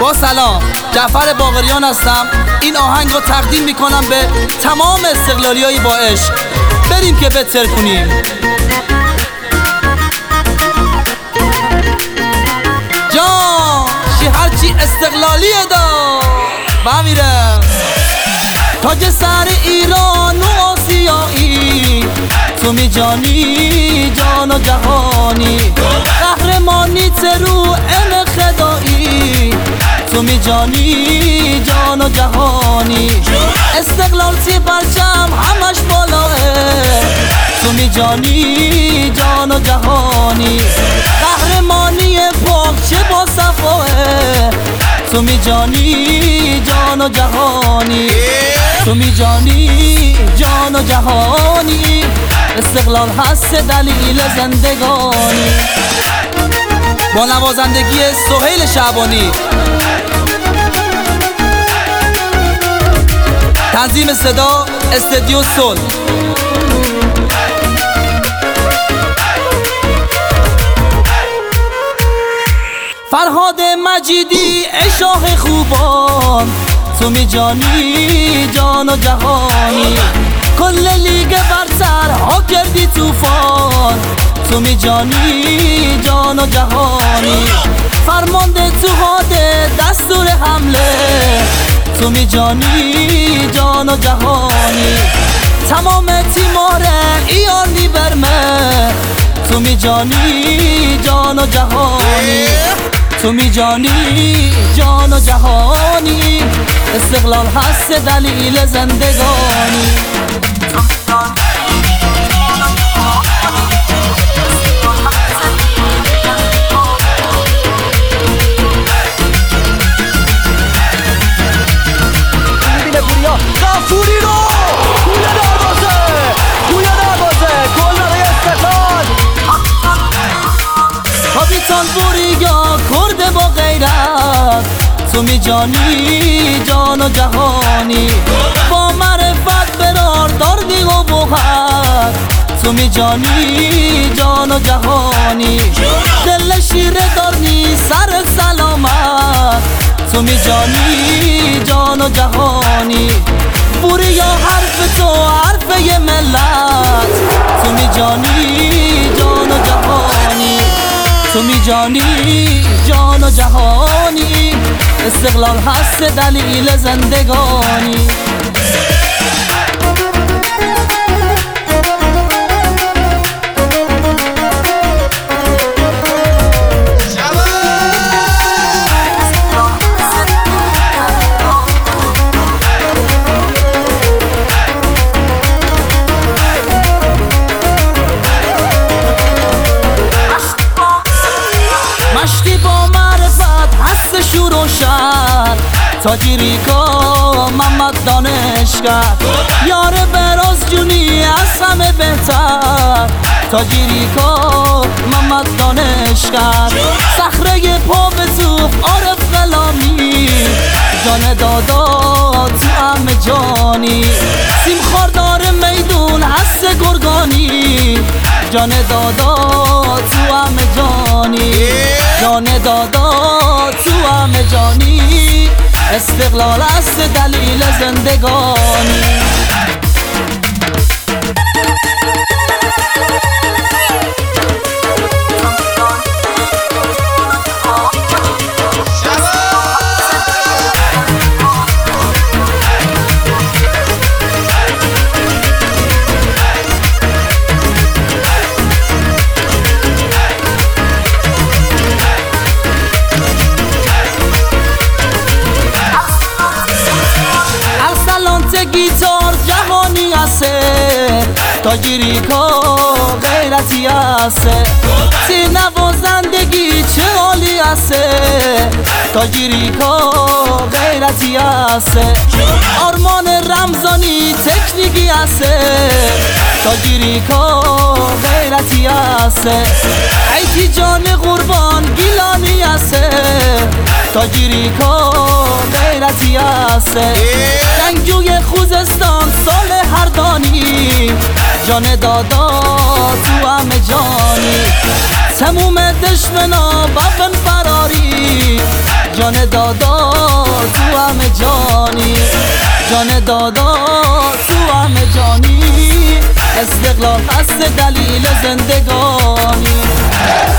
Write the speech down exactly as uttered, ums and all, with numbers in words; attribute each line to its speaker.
Speaker 1: با سلام، جعفر باقریان هستم. این آهنگ رو تقدیم میکنم به تمام استقلالیایی با عشق. بریم که بتر کنیم. جان شی هرچی استقلالیه دا بمیرم تاج سر ایران و آسیایی، تو می جانی جان و جهانی، قهرمانی ترو ام خدایی، تو می جانی جان و جهانی، استقلال سی پرچم همش بالاه، تو می جانی جان و جهانی، قهرمانی پاک با صفاه، تو می جانی جان و جهانی، تو می جانی جان و جهانی، استقلال هست دلیل زندگانی. با نوازندگی سهیل شعبانی، تنظیم صدا استدیو سول. فرهاد مجیدی ای شاه خوبان، تو می جانی جان و جهانی، کل لیگ برتر ها کردی توفان، تو می جانی جان و جهانی، فرمانده تو حاده دستور حمله، تو می جانی جان و جهانی، تمام تیمار ایرانی برمه، تو می جانی جان و جهانی، تو می جانی جان و جهانی، استقلال هست دلیل زندگانی. میبینه پوریا غفوری رو توی دروازه توی دروازه گل برای استقلال. کاپیتان پوریا کرده با غیرت، تو می جانی جان و جهانی، با معرفت برار داردی و بخر، تو می جانی جان و جهانی، دل شیره دارنی سر سلامت، تو می جانی جان و جهانی، بوریا حرف تو حرف یه ملت، تو می جانی جان و جهانی، تو می جانی جان و جهانی، استقلال هست دلیل زندگانی. مشتی با معرفت هست شور و شر، تاجیریکا محمد دانشگر، یار براز جونی از همه بهتر، تاجیریکا محمد دانشگر، صخره پا به توف عارف غلامی، جان دادا تو همه جانی، سیم خاردار میدون هست گرگانی، جان دادا تو همه جانی، جان دادا تو همه جانی، استقلال است دلیل زندگانی. گیتار جهانی هسته، تاجیریکا غیرتی هسته، سی نوازندگی چه حالی هسته، تاجیریکا غیرتی هسته، آرمان رمزانی تکنیکی هسته، تاجیریکا غیرتی هسته، ایتی جان قربان گیلانی هسته، تاجیریکا غیرتی هسته، جنگجوی خوزستان سال هردانی، جان دادا تو همه جانی، تموم دشمنا بابن فراری، جان دادا تو همه جانی، جان دادا تو همه جانی، استقلال هست دلیل زندگانی.